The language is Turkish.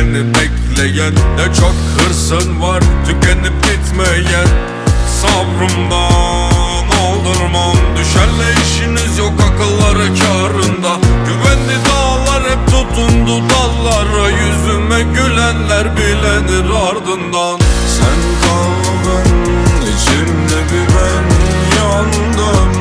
seni bekleyen. Ne çok hırsın var tükenip gitmeyen. Sabrımdan aldırmam, düşenle işiniz yok, akılları kârında. Güvenli dağlar hep tutundu dallara, yüzüme gülenler bilenir ardından. Sen kaldın içimde, bir ben yandım.